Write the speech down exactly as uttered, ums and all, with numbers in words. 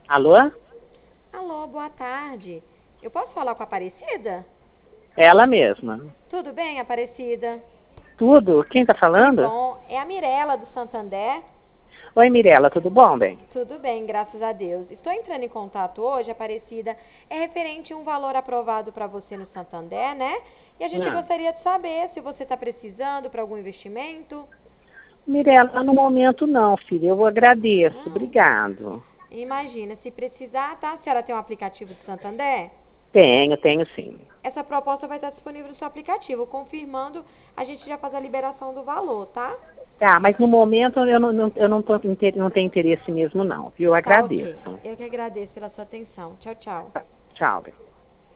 Alô? Alô, boa tarde. Eu posso falar com a Aparecida? Ela mesma. Tudo bem, Aparecida? Tudo? Quem tá Que falando? bom. É a Mirela do Santander? Oi, Mirela, tudo bom, bem? Tudo bem, graças a Deus. Estou entrando em contato hoje, Aparecida. É referente a um valor aprovado para você no Santander, né? E a gente Ah. gostaria de saber se você está precisando para algum investimento. Mirela, no momento não, filha. Eu agradeço. Não. Obrigado. Imagina, se precisar, tá? A senhora tem um aplicativo do Santander? Tenho, tenho sim. Essa proposta vai estar disponível no seu aplicativo. Confirmando, a gente já faz a liberação do valor, tá? Tá, mas no momento eu não, não, eu não, tô, inte- não tenho interesse mesmo não, viu? Eu Tá ok. agradeço. Eu que agradeço pela sua atenção. Tchau, tchau. Tchau, bem.